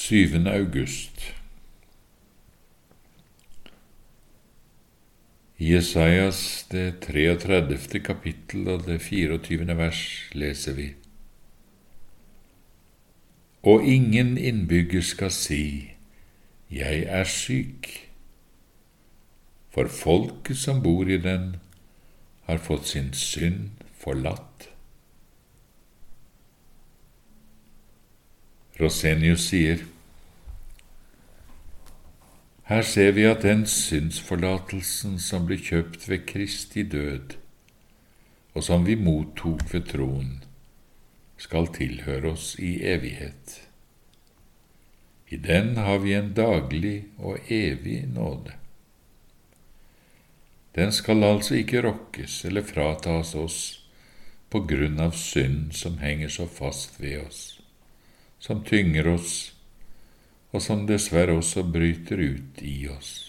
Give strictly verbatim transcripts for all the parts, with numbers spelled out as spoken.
syvende august. I Jesajas det treogtredivte kapittel og det fireogtyvende vers leser vi: Og ingen innbygger skal si, jeg er syk, for folket som bor i den har fått sin synd forlatt. Rosenius sier: Her ser vi at den syndsforlatelsen som ble kjøpt ved Kristi død, og som vi mottok ved troen, skal tilhøre oss i evighet. I den har vi en daglig og evig nåde. Den skal altså ikke rokkes eller fratas oss på grunn av synd som henger så fast ved oss, som tynger oss, og som dessverre også bryter ut i oss.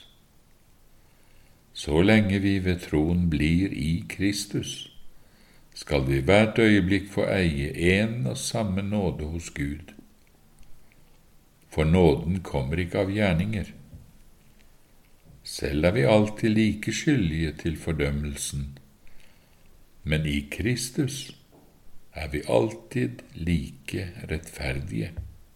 Så lenge vi ved troen blir i Kristus, skal vi hvert øyeblikk få eie en og samme nåde hos Gud. For nåden kommer ikke av gjerninger. Selv er vi alltid like skyldige til fordømmelsen, men i Kristus er vi alltid like rettferdige.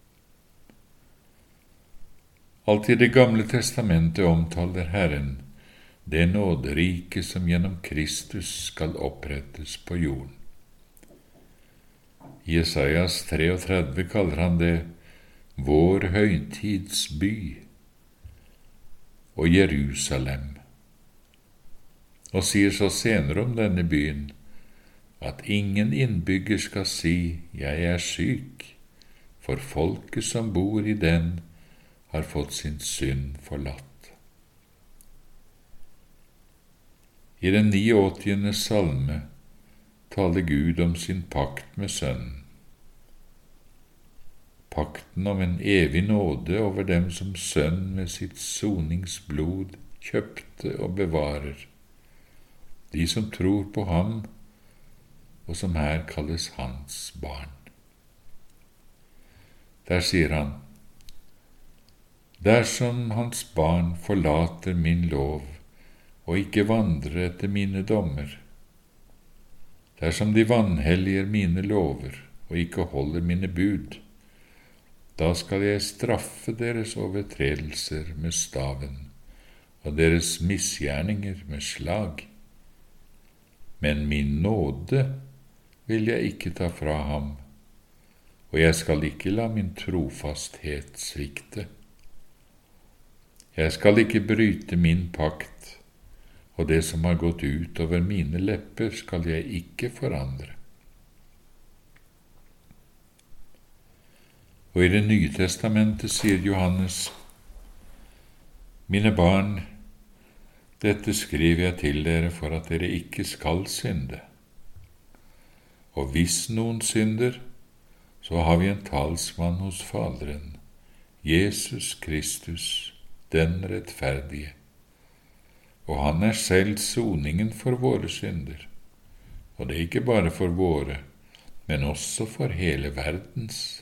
Alt i Det gamle testamentet omtaler Herren det nåderike som gjennom Kristus skal opprettes på jorden. I Jesajas treogtredve kaller han det vår høytidsby og Jerusalem, og sier så senere om denne byen at ingen innbygger skal si, jeg er syk, for folket som bor i den har fått sin synd forlatt. I den niogåttiende salme taler Gud om sin pakt med Sønnen. Pakten om en evig nåde over dem som Sønn med sitt soningsblod kjøpte og bevarer, de som tror på ham, og som her kalles hans barn. Der sier han: Dersom hans barn forlater min lov og ikke vandrer etter mine dommer, dersom de vanhelliger mine lover og ikke holder mine bud, da skal jeg straffe deres overtredelser med staven og deres misgjerninger med slag. Men min nåde vil jeg ikke ta fra ham, og jeg skal ikke la min trofasthet svikte. Jeg skal ikke bryte min pakt, og det som har gått ut over mine lepper skal jeg ikke forandre. Og i Det nye testamentet sier Johannes: Mine barn, dette skriver jeg til dere for at dere ikke skal synde. Og hvis noen synder, så har vi en talsmann hos Faderen, Jesus Kristus, den rettferdige. Og han er selv soningen for våre synder, og det er ikke bare for våre, men også for hele verdens.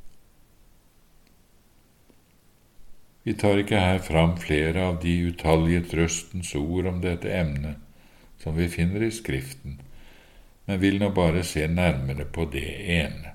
Vi tar ikke her fram flere av de utallige trøstens ord om dette emnet som vi finner i Skriften, men vil nå bare se nærmere på det ene.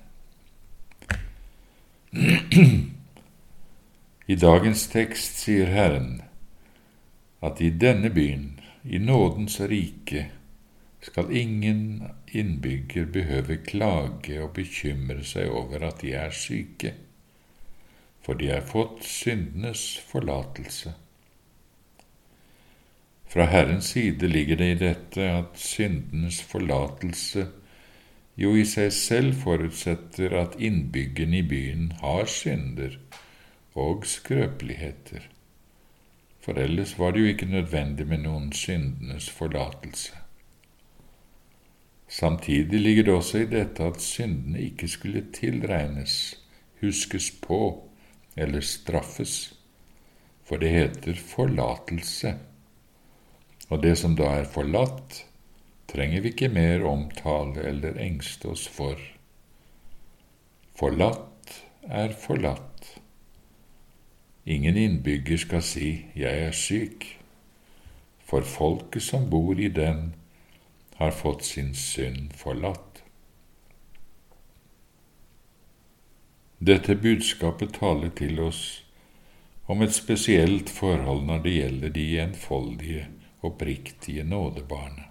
I dagens tekst sier Herren at i denne byen, i nådens rike, skal ingen innbygger behøve klage og bekymre seg over at de er syke, for de har fått syndenes forlatelse. Fra Herrens side ligger det i dette at syndenes forlatelse jo i seg selv forutsetter at innbyggerne i byen har synder og skrøpeligheter, for ellers var det jo ikke nødvendig med noen syndenes forlatelse. Samtidig ligger det også i dette at syndene ikke skulle tilregnes, huskes på eller straffes, for det heter forlatelse, og det som da er forlatt, trenger vi ikke mer omtale eller engste oss for. Forlatt er forlatt, Ingen innbygger skal si, jeg er syk, for folket som bor i den, har fått sin synd forlatt. Dette budskapet taler til oss om et spesielt forhold når det gjelder de enfoldige, oppriktige nådebarna.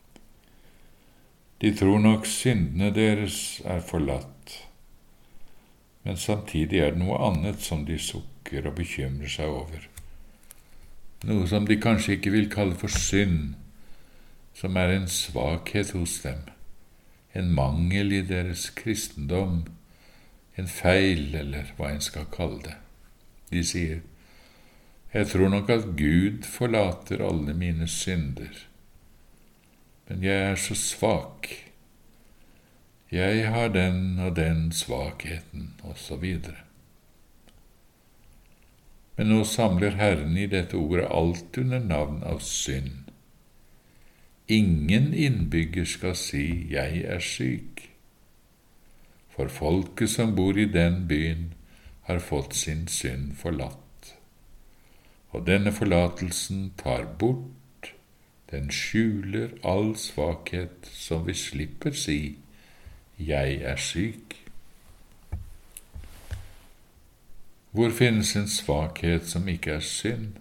De tror nok syndene deres er forlatt, men samtidig er det noe annet som de sukker og bekymrer seg over. Noe som de kanskje ikke vil kalle for synd, som er en svakhet hos dem, en mangel i deres kristendom, en feil, eller hva en skal kalle det. De sier, jeg tror nok at Gud forlater alle mine synder, men jeg er så svak. Jeg har den og den svakheten, og så videre. Men nå samler Herren i dette ordet alt under navn av synd. Ingen innbygger skal si, jeg er syk, for folket som bor i den byen har fått sin synd forlatt. Og denne forlatelsen tar bort, den skjuler all svakhet som vi slipper si, jeg er syk. Hvor finnes en svakhet som ikke er synd?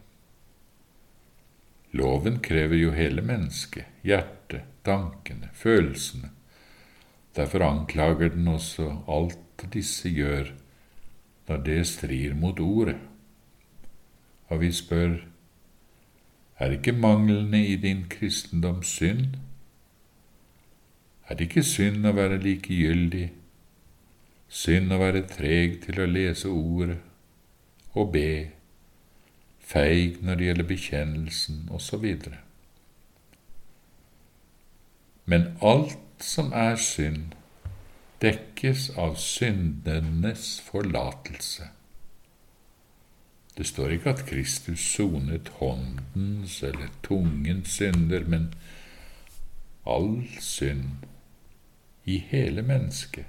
Loven krever jo hele mennesket, hjertet, tankene, følelsene. Derfor anklager den også alt disse gjør, når det strir mot ordet. Og vi spør, er ikke manglene i din kristendom synd? Er det ikke synd å være likegyldig, synd å være treg til å lese ordet og be, feig når det gjelder bekjennelsen, og så videre? Men alt som er synd, dekkes av syndenes forlatelse. Det står ikke at Kristus sonet håndens eller tungens synder, men all synd i hele mennesket.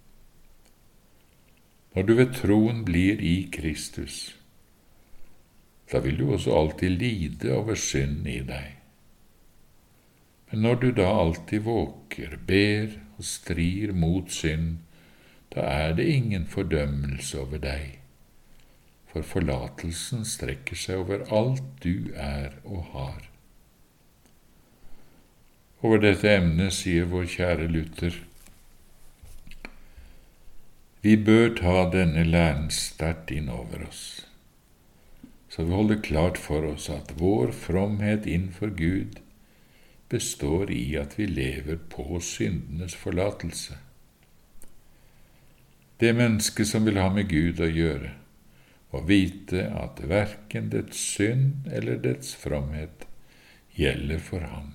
Når du ved troen blir i Kristus, da vil du også alltid lide over synd i deg. Men når du da alltid våker, ber og strir mot synd, da er det ingen fordømmelse over deg, for forlatelsen strekker seg over alt du er og har. Over dette emnet sier vår kjære Luther, vi bør ta denne læren sterkt inn over oss, så vi holder klart for oss at vår fromhet innenfor Gud består i at vi lever på syndenes forlatelse. Det menneske som vil ha med Gud å gjøre, må vite at hverken dets synd eller dets fromhet gjelder for ham.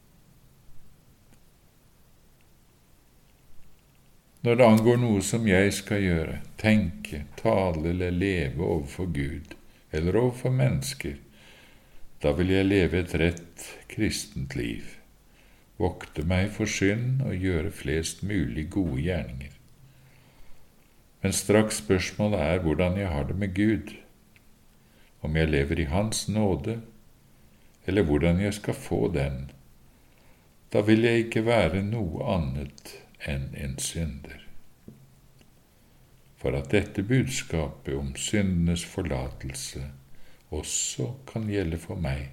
Når det angår noe som jeg skal gjøre, tenke, tale eller leve overfor Gud, eller overfor mennesker, da vil jeg leve et rett kristent liv, vokte meg for synd og gjøre flest mulig gode gjerninger. Men straks spørsmålet er hvordan jeg har det med Gud, om jeg lever i Hans nåde, eller hvordan jeg skal få den, da vil jeg ikke være noe annet enn en synder. For at dette budskapet om syndenes forlatelse også kan gjelde for meg.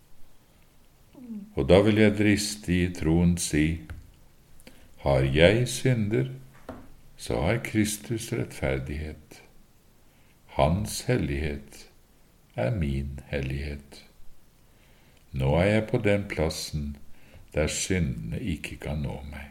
Og da vil jeg driste i troen si, har jeg synder, så har Kristus rettferdighet. Hans hellighet er min hellighet. Nå er jeg på den plassen der syndene ikke kan nå meg.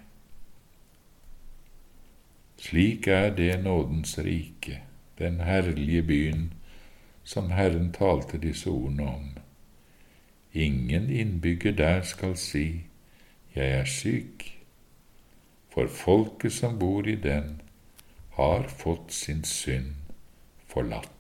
Slik er det nådens rike, den herlige byen som Herren talte disse ordene om. Ingen innbygger der skal si, jeg er syk, for folket som bor i den har fått sin synd forlatt.